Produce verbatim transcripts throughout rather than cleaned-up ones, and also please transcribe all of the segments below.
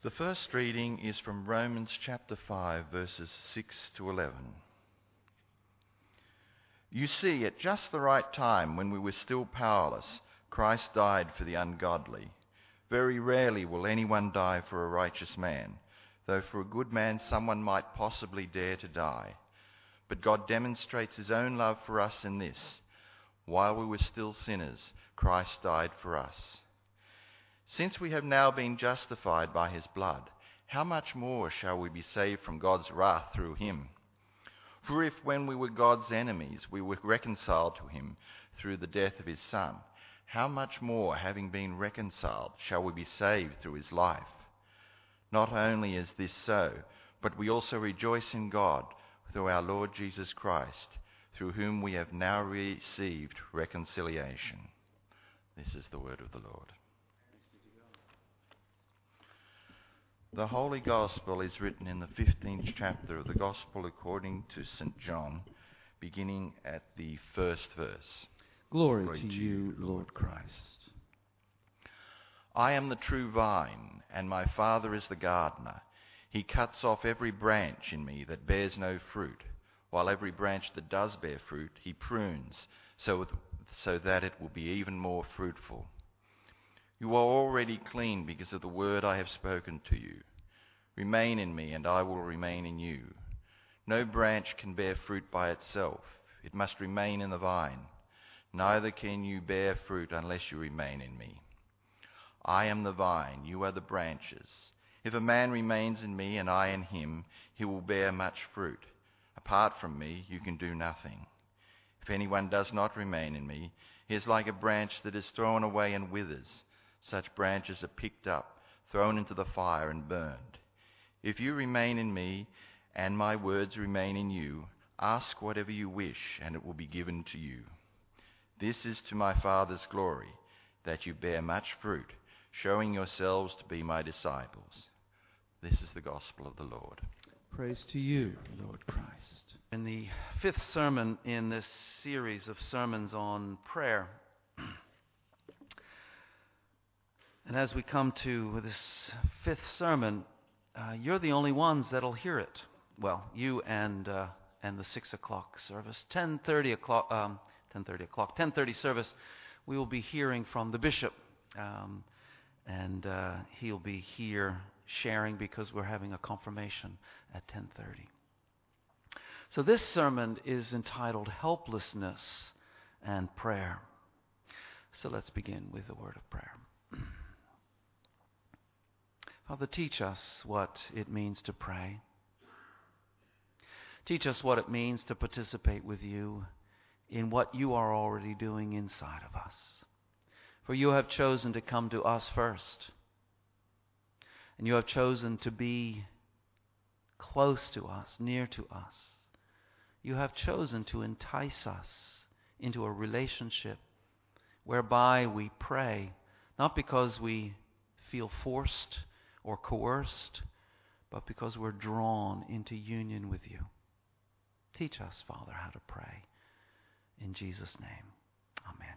The first reading is from Romans chapter five, verses six to eleven. You see, at just the right time, when we were still powerless, Christ died for the ungodly. Very rarely will anyone die for a righteous man, though for a good man someone might possibly dare to die. But God demonstrates his own love for us in this: while we were still sinners, Christ died for us. Since we have now been justified by his blood, how much more shall we be saved from God's wrath through him? For if when we were God's enemies we were reconciled to him through the death of his Son, how much more, having been reconciled, shall we be saved through his life? Not only is this so, but we also rejoice in God through our Lord Jesus Christ, through whom we have now received reconciliation. This is the word of the Lord. The Holy Gospel is written in the fifteenth chapter of the Gospel according to Saint John, beginning at the first verse. Glory, Glory to, to you, Lord Christ. I am the true vine, and my Father is the gardener. He cuts off every branch in me that bears no fruit, while every branch that does bear fruit he prunes, so, so that it will be even more fruitful. You are already clean because of the word I have spoken to you. Remain in me, and I will remain in you. No branch can bear fruit by itself. It must remain in the vine. Neither can you bear fruit unless you remain in me. I am the vine, you are the branches. If a man remains in me and I in him, he will bear much fruit. Apart from me, you can do nothing. If anyone does not remain in me, he is like a branch that is thrown away and withers. Such branches are picked up, thrown into the fire and burned. If you remain in me, and my words remain in you, ask whatever you wish, and it will be given to you. This is to my Father's glory, that you bear much fruit, showing yourselves to be my disciples. This is the gospel of the Lord. Praise to you, Lord Christ. In the fifth sermon in this series of sermons on prayer, and as we come to this fifth sermon, uh, you're the only ones that'll hear it. Well, you and uh, and the six o'clock service, ten thirty o'clock, um, ten thirty o'clock, ten thirty service. We will be hearing from the bishop, um, and uh, he'll be here sharing because we're having a confirmation at ten thirty. So this sermon is entitled "Helplessness and Prayer." So let's begin with a word of prayer. Father, teach us what it means to pray. Teach us what it means to participate with you in what you are already doing inside of us. For you have chosen to come to us first. And you have chosen to be close to us, near to us. You have chosen to entice us into a relationship whereby we pray, not because we feel forced or coerced, but because we're drawn into union with you. Teach us, Father, how to pray. In Jesus' name, amen.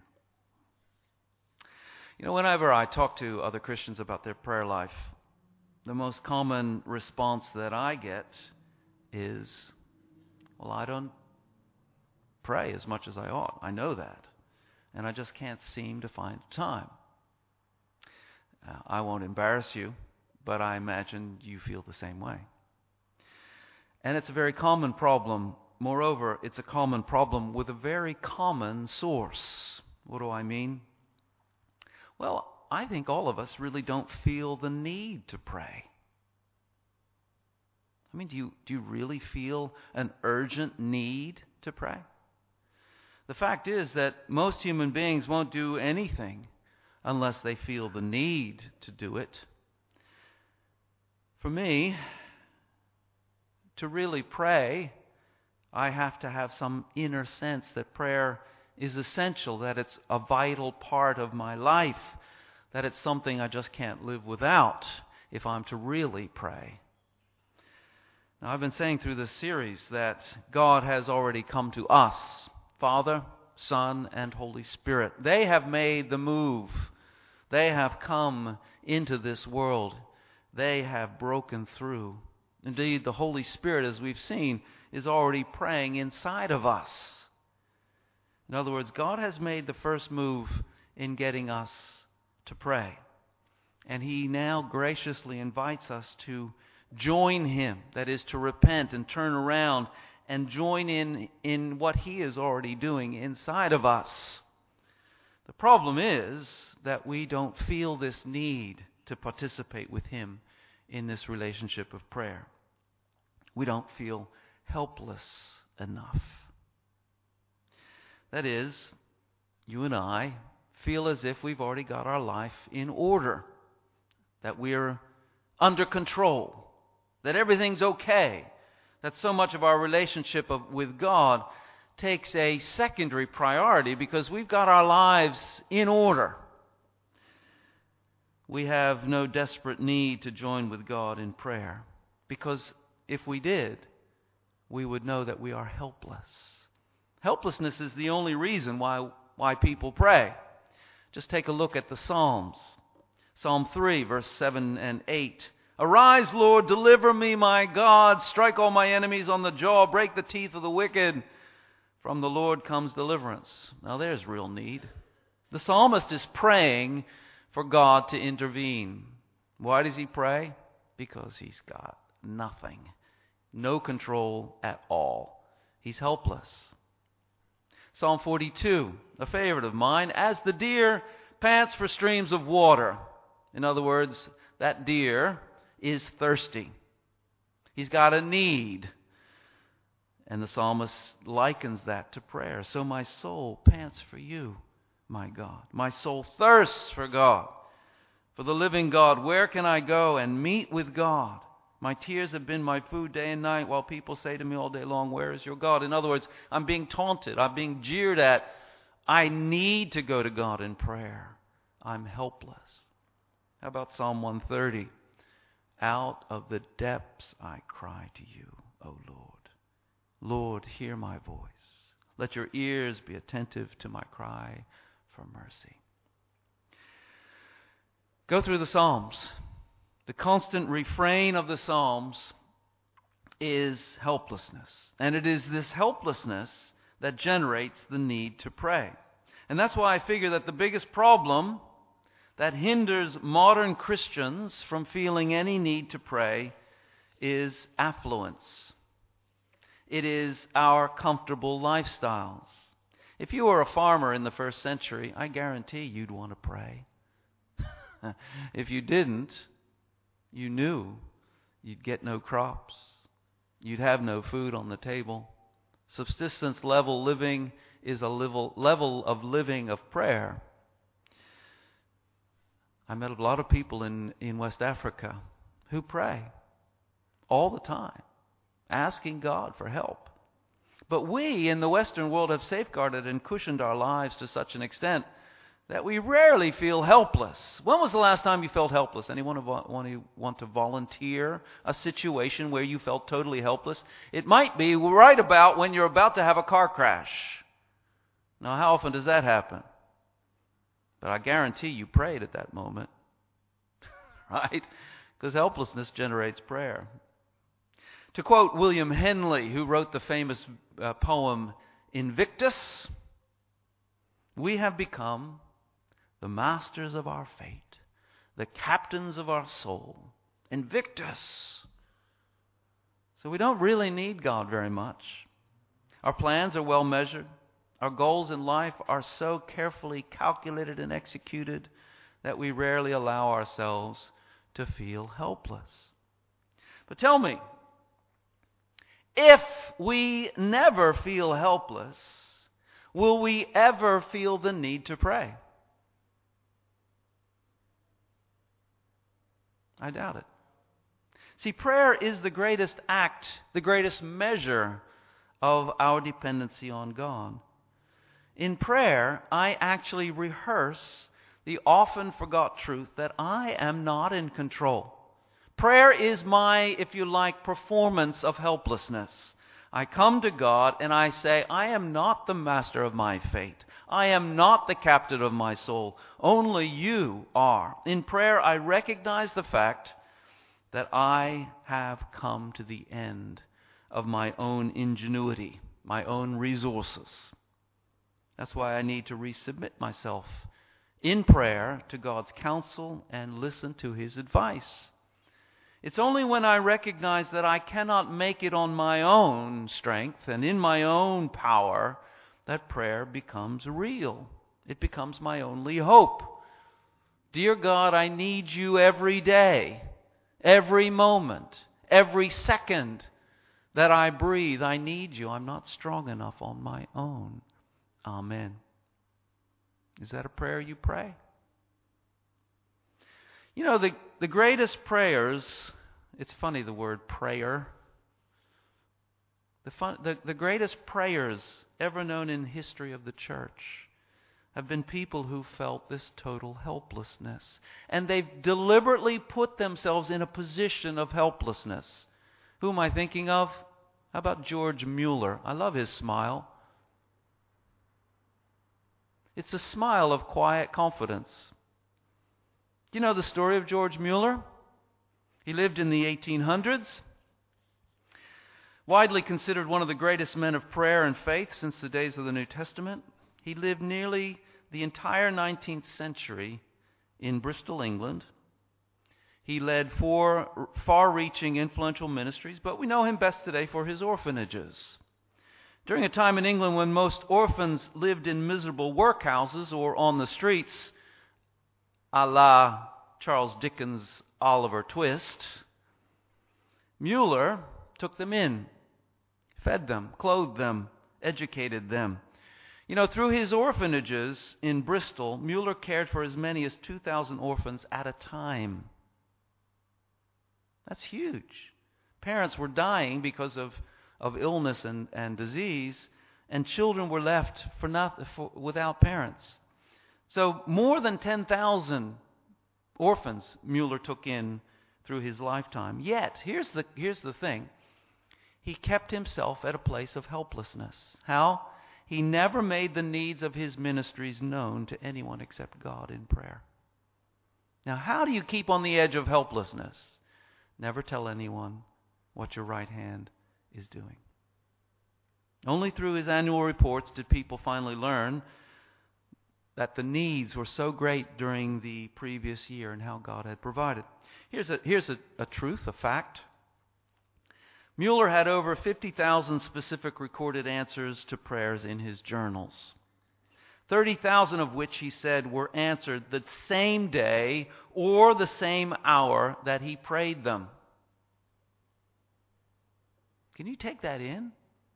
You know, whenever I talk to other Christians about their prayer life, the most common response that I get is, well, I don't pray as much as I ought. I know that. And I just can't seem to find time. Uh, I won't embarrass you, but I imagine you feel the same way. And it's a very common problem. Moreover, it's a common problem with a very common source. What do I mean? Well, I think all of us really don't feel the need to pray. I mean, do you, do you really feel an urgent need to pray? The fact is that most human beings won't do anything unless they feel the need to do it. For me, to really pray, I have to have some inner sense that prayer is essential, that it's a vital part of my life, that it's something I just can't live without if I'm to really pray. Now, I've been saying through this series that God has already come to us, Father, Son, and Holy Spirit. They have made the move. They have come into this world. they have broken through. Indeed, the Holy Spirit, as we've seen, is already praying inside of us. In other words, God has made the first move in getting us to pray. And He now graciously invites us to join Him, that is, to repent and turn around and join in in what He is already doing inside of us. The problem is that we don't feel this need to participate with Him in this relationship of prayer. We don't feel helpless enough. That is, you and I feel as if we've already got our life in order, that we're under control, that everything's okay, that so much of our relationship of, with God takes a secondary priority because we've got our lives in order. We have no desperate need to join with God in prayer, because if we did, we would know that we are helpless. Helplessness is the only reason why, why people pray. Just take a look at the Psalms. Psalm three, verse seven and eight. Arise, Lord, deliver me, my God. Strike all my enemies on the jaw. Break the teeth of the wicked. From the Lord comes deliverance. Now there's real need. The psalmist is praying for God to intervene. Why does he pray? Because he's got nothing. No control at all. He's helpless. Psalm forty-two, a favorite of mine. As the deer pants for streams of water. In other words, that deer is thirsty. He's got a need. And the psalmist likens that to prayer. So my soul pants for you, my God. My soul thirsts for God, for the living God. Where can I go and meet with God? My tears have been my food day and night, while people say to me all day long, where is your God? In other words, I'm being taunted. I'm being jeered at. I need to go to God in prayer. I'm helpless. How about Psalm one thirty? Out of the depths I cry to you, O Lord. Lord, hear my voice. Let your ears be attentive to my cry for mercy. Go through the Psalms. The constant refrain of the Psalms is helplessness. And it is this helplessness that generates the need to pray. And that's why I figure that the biggest problem that hinders modern Christians from feeling any need to pray is affluence. It is our comfortable lifestyles. If you were a farmer in the first century, I guarantee you'd want to pray. If you didn't, you knew you'd get no crops. You'd have no food on the table. Subsistence level living is a level, level of living of prayer. I met a lot of people in, in West Africa who pray all the time, asking God for help. But we in the Western world have safeguarded and cushioned our lives to such an extent that we rarely feel helpless. When was the last time you felt helpless? Anyone want to volunteer a situation where you felt totally helpless? It might be right about when you're about to have a car crash. Now, how often does that happen? But I guarantee you prayed at that moment. Right? Because helplessness generates prayer. To quote William Henley, who wrote the famous uh, poem Invictus, we have become the masters of our fate, the captains of our soul. Invictus. So we don't really need God very much. Our plans are well measured. Our goals in life are so carefully calculated and executed that we rarely allow ourselves to feel helpless. But tell me, if we never feel helpless, will we ever feel the need to pray? I doubt it. See, prayer is the greatest act, the greatest measure of our dependency on God. In prayer, I actually rehearse the often forgot truth that I am not in control. Prayer is my, if you like, performance of helplessness. I come to God and I say, I am not the master of my fate. I am not the captain of my soul. Only you are. In prayer, I recognize the fact that I have come to the end of my own ingenuity, my own resources. That's why I need to resubmit myself in prayer to God's counsel and listen to His advice. It's only when I recognize that I cannot make it on my own strength and in my own power that prayer becomes real. It becomes my only hope. Dear God, I need you every day, every moment, every second that I breathe. I need you. I'm not strong enough on my own. Amen. Is that a prayer you pray? You know, the, the greatest prayers, it's funny the word prayer. The, fun, the, the greatest prayers ever known in history of the church have been people who felt this total helplessness. And they've deliberately put themselves in a position of helplessness. Who am I thinking of? How about George Mueller? I love his smile. It's a smile of quiet confidence. Do you know the story of George Mueller? He lived in the eighteen hundreds. Widely considered one of the greatest men of prayer and faith since the days of the New Testament. He lived nearly the entire nineteenth century in Bristol, England. He led four far-reaching, influential ministries, but we know him best today for his orphanages. During a time in England when most orphans lived in miserable workhouses or on the streets, a la Charles Dickens' Oliver Twist, Mueller took them in, fed them, clothed them, educated them. You know, through his orphanages in Bristol, Mueller cared for as many as two thousand orphans at a time. That's huge. Parents were dying because of of illness and, and disease, and children were left for not, for, without parents. So more than ten thousand orphans Mueller took in through his lifetime. Yet, here's the, here's the thing. He kept himself at a place of helplessness. How? He never made the needs of his ministries known to anyone except God in prayer. Now, how do you keep on the edge of helplessness? Never tell anyone what your right hand is doing. Only through his annual reports did people finally learn that the needs were so great during the previous year and how God had provided. Here's a, here's a, a truth, a fact. Mueller had over fifty thousand specific recorded answers to prayers in his journals. thirty thousand of which, he said, were answered the same day or the same hour that he prayed them. Can you take that in?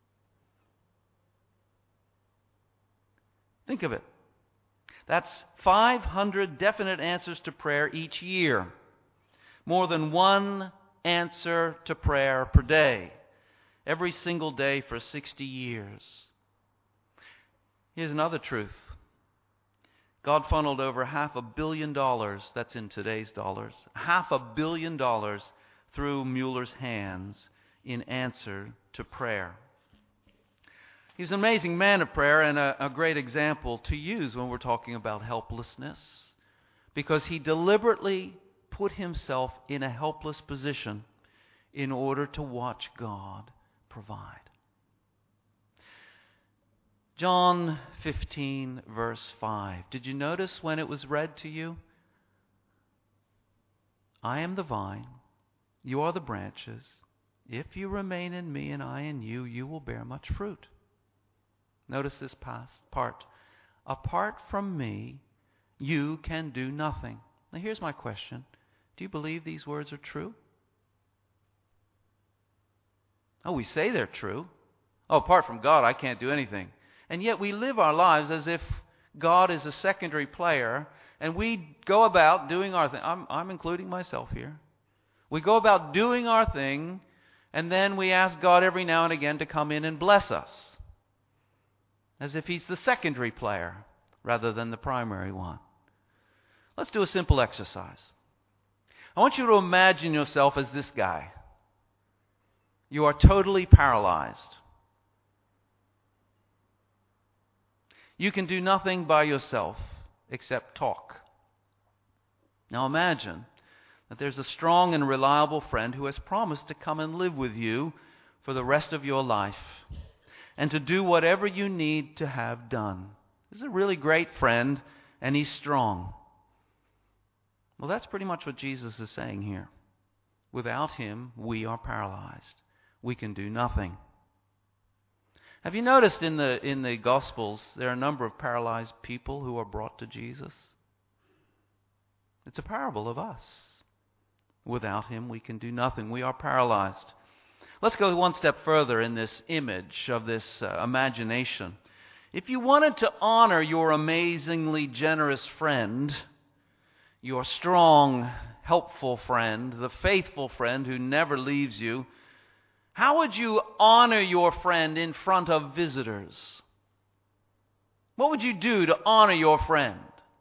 Think of it. That's five hundred definite answers to prayer each year. More than one answer to prayer per day. Every single day for sixty years. Here's another truth. God funneled over half a billion dollars, that's in today's dollars, half a billion dollars through Mueller's hands in answer to prayer. He was an amazing man of prayer and a, a great example to use when we're talking about helplessness, because he deliberately put himself in a helpless position in order to watch God provide. John fifteen, verse five. Did you notice when it was read to you? I am the vine, you are the branches. If you remain in me and I in you, you will bear much fruit. Notice this past part. Apart from me, you can do nothing. Now here's my question. Do you believe these words are true? Oh, we say they're true. Oh, apart from God, I can't do anything. And yet we live our lives as if God is a secondary player, and we go about doing our thing. I'm, I'm including myself here. We go about doing our thing, and then we ask God every now and again to come in and bless us, as if He's the secondary player rather than the primary one. Let's do a simple exercise. I want you to imagine yourself as this guy. You are totally paralyzed. You can do nothing by yourself except talk. Now imagine that there's a strong and reliable friend who has promised to come and live with you for the rest of your life and to do whatever you need to have done. This is a really great friend, and he's strong. Well, that's pretty much what Jesus is saying here. Without him, we are paralyzed. We can do nothing. Have you noticed in the in the Gospels there are a number of paralyzed people who are brought to Jesus? It's a parable of us. Without him, we can do nothing. We are paralyzed. Let's go one step further in this image of this uh, imagination. If you wanted to honor your amazingly generous friend, your strong, helpful friend, the faithful friend who never leaves you, how would you honor your friend in front of visitors? What would you do to honor your friend?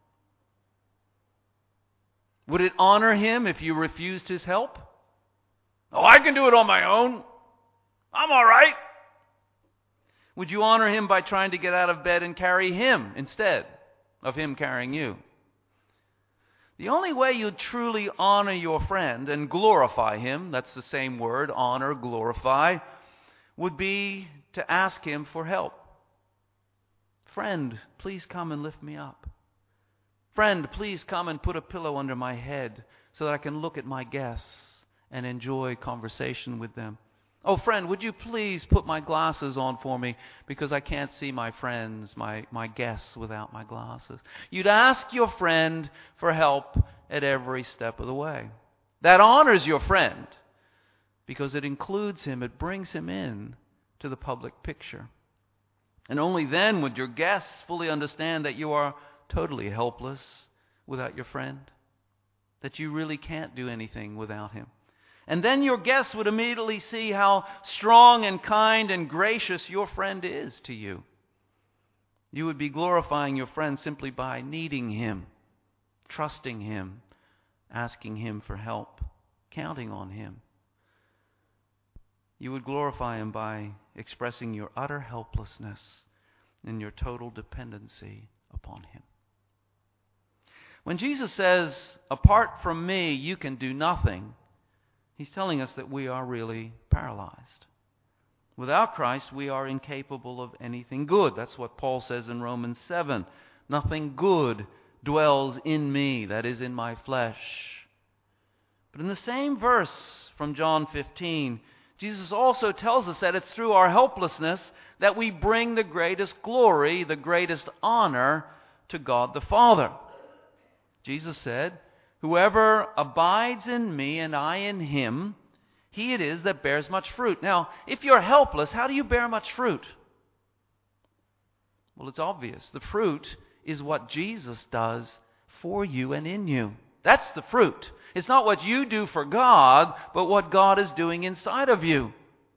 Would it honor him if you refused his help? Oh, I can do it on my own. I'm all right. Would you honor him by trying to get out of bed and carry him instead of him carrying you? The only way you truly honor your friend and glorify him, that's the same word, honor, glorify, would be to ask him for help. Friend, please come and lift me up. Friend, please come and put a pillow under my head so that I can look at my guests and enjoy conversation with them. Oh, friend, would you please put my glasses on for me because I can't see my friends, my, my guests without my glasses. You'd ask your friend for help at every step of the way. That honors your friend because it includes him, it brings him in to the public picture. And only then would your guests fully understand that you are totally helpless without your friend, that you really can't do anything without him. And then your guests would immediately see how strong and kind and gracious your friend is to you. You would be glorifying your friend simply by needing him, trusting him, asking him for help, counting on him. You would glorify him by expressing your utter helplessness and your total dependency upon him. When Jesus says, apart from me, you can do nothing, he's telling us that we are really paralyzed. Without Christ, we are incapable of anything good. That's what Paul says in Romans seven. Nothing good dwells in me, that is, in my flesh. But in the same verse from John fifteen, Jesus also tells us that it's through our helplessness that we bring the greatest glory, the greatest honor to God the Father. Jesus said, whoever abides in me and I in him, he it is that bears much fruit. Now, if you're helpless, how do you bear much fruit? Well, it's obvious. The fruit is what Jesus does for you and in you. That's the fruit. It's not what you do for God, but what God is doing inside of you.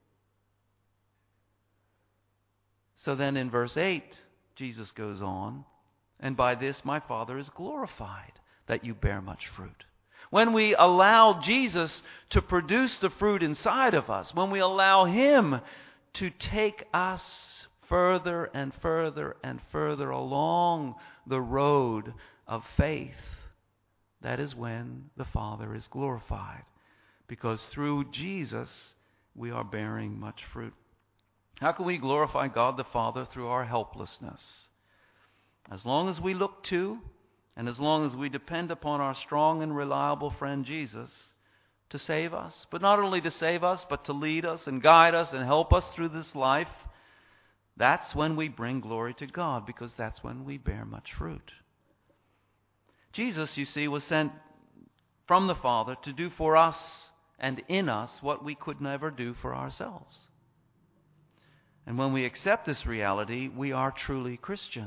So then in verse eight, Jesus goes on, and by this my Father is glorified, that you bear much fruit. When we allow Jesus to produce the fruit inside of us, when we allow him to take us further and further and further along the road of faith, that is when the Father is glorified. Because through Jesus, we are bearing much fruit. How can we glorify God the Father? Through our helplessness. As long as we look to, and as long as we depend upon our strong and reliable friend Jesus to save us, but not only to save us, but to lead us and guide us and help us through this life, that's when we bring glory to God, because that's when we bear much fruit. Jesus, you see, was sent from the Father to do for us and in us what we could never do for ourselves. And when we accept this reality, we are truly Christian.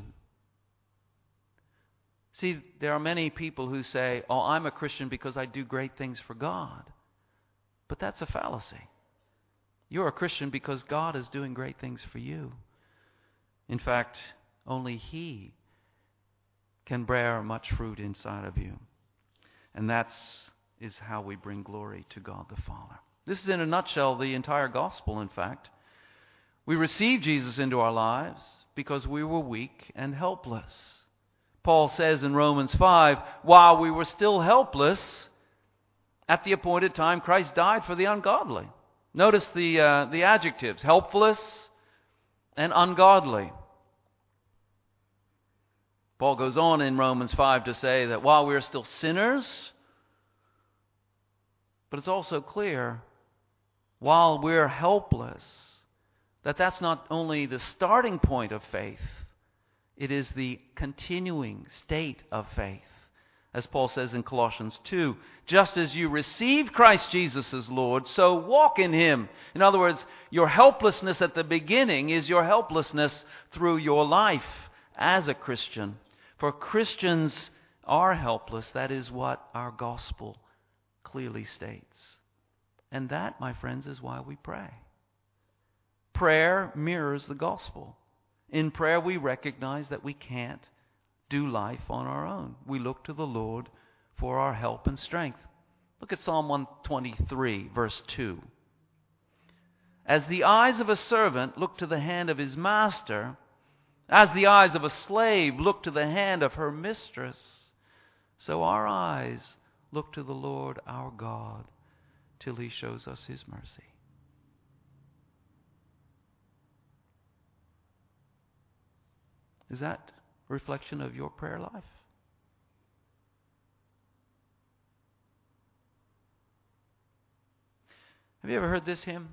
See, there are many people who say, oh, I'm a Christian because I do great things for God. But that's a fallacy. You're a Christian because God is doing great things for you. In fact, only He can bear much fruit inside of you. And that's is how we bring glory to God the Father. This is in a nutshell the entire gospel, in fact. We received Jesus into our lives because we were weak and helpless. Paul says in Romans five, while we were still helpless, At the appointed time, Christ died for the ungodly. Notice the, uh, the adjectives, helpless and ungodly. Paul goes on in Romans five to say that while we are still sinners, but it's also clear, while we're helpless, that that's not only the starting point of faith, it is the continuing state of faith. As Paul says in Colossians two, just as you received Christ Jesus as Lord, so walk in Him. In other words, your helplessness at the beginning is your helplessness through your life as a Christian. For Christians are helpless. That is what our gospel clearly states. And that, my friends, is why we pray. Prayer mirrors the gospel. In prayer, we recognize that we can't do life on our own. We look to the Lord for our help and strength. Look at Psalm one twenty-three, verse two. As the eyes of a servant look to the hand of his master, as the eyes of a slave look to the hand of her mistress, so our eyes look to the Lord our God till He shows us His mercy. Is that a reflection of your prayer life? Have you ever heard this hymn?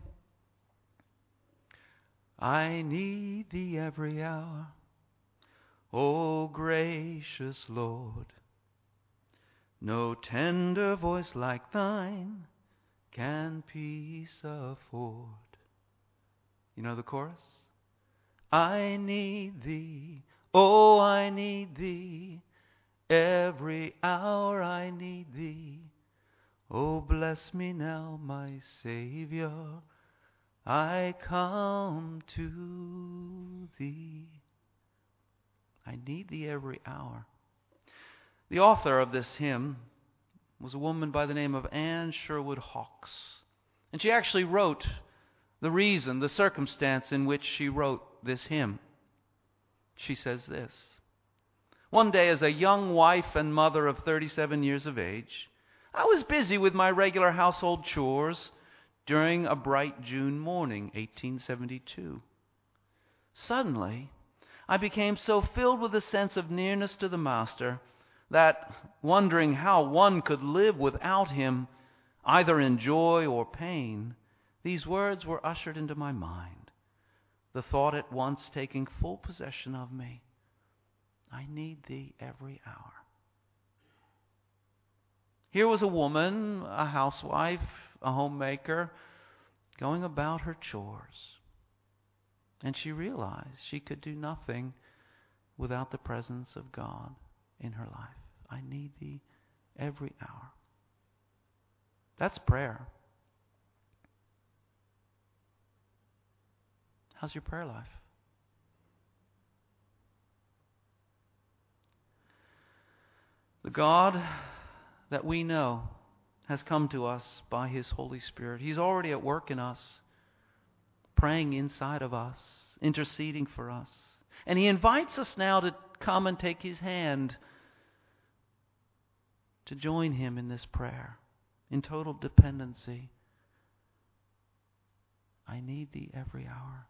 I need Thee every hour, O gracious Lord. No tender voice like Thine can peace afford. You know the chorus? I need Thee, oh, I need Thee, every hour I need Thee. Oh, bless me now, my Savior, I come to Thee. I need Thee every hour. The author of this hymn was a woman by the name of Anne Sherwood Hawkes. And she actually wrote the reason, the circumstance in which she wrote this hymn. She says this: one day, as a young wife and mother of thirty-seven years of age, I was busy with my regular household chores during a bright June morning, eighteen seventy-two. Suddenly, I became so filled with a sense of nearness to the Master that, wondering how one could live without Him, either in joy or pain, these words were ushered into my mind, the thought at once taking full possession of me: I need Thee every hour. Here was a woman, a housewife, a homemaker, going about her chores. And she realized she could do nothing without the presence of God in her life. I need Thee every hour. That's prayer. How's your prayer life? The God that we know has come to us by His Holy Spirit. He's already at work in us, praying inside of us, interceding for us. And He invites us now to come and take His hand, to join Him in this prayer, in total dependency. I need Thee every hour.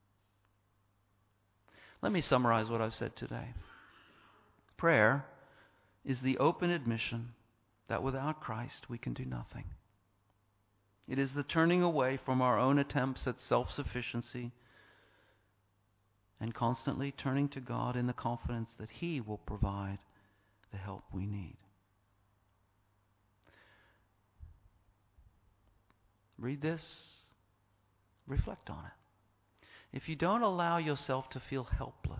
Let me summarize what I've said today. Prayer is the open admission that without Christ we can do nothing. It is the turning away from our own attempts at self-sufficiency and constantly turning to God in the confidence that He will provide the help we need. Read this, reflect on it. If you don't allow yourself to feel helpless,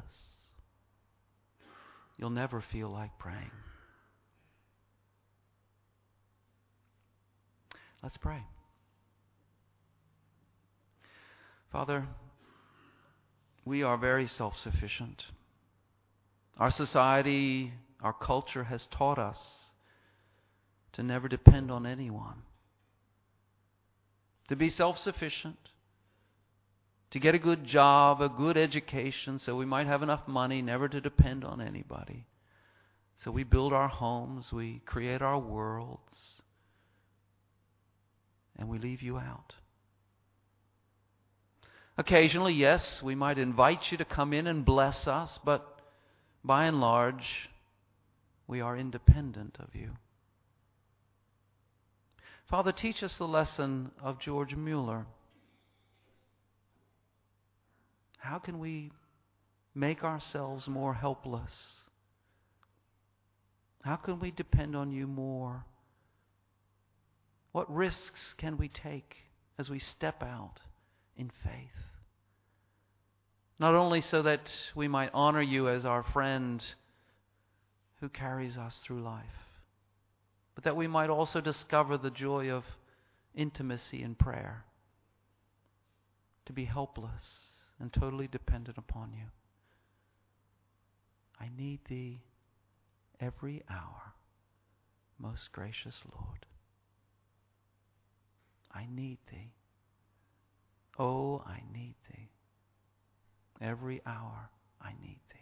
you'll never feel like praying. Let's pray. Father, we are very self-sufficient. Our society, our culture has taught us to never depend on anyone. To be self-sufficient, to get a good job, a good education, so we might have enough money never to depend on anybody. So we build our homes, we create our worlds, and we leave you out. Occasionally, yes, we might invite you to come in and bless us, but by and large, we are independent of you. Father, teach us the lesson of George Mueller. How can we make ourselves more helpless? How can we depend on you more? What risks can we take as we step out in faith? Not only so that we might honor you as our friend who carries us through life, but that we might also discover the joy of intimacy in prayer, to be helpless and totally dependent upon you. I need thee every hour, most gracious Lord. I need thee. Oh, I need thee. Every hour I need thee.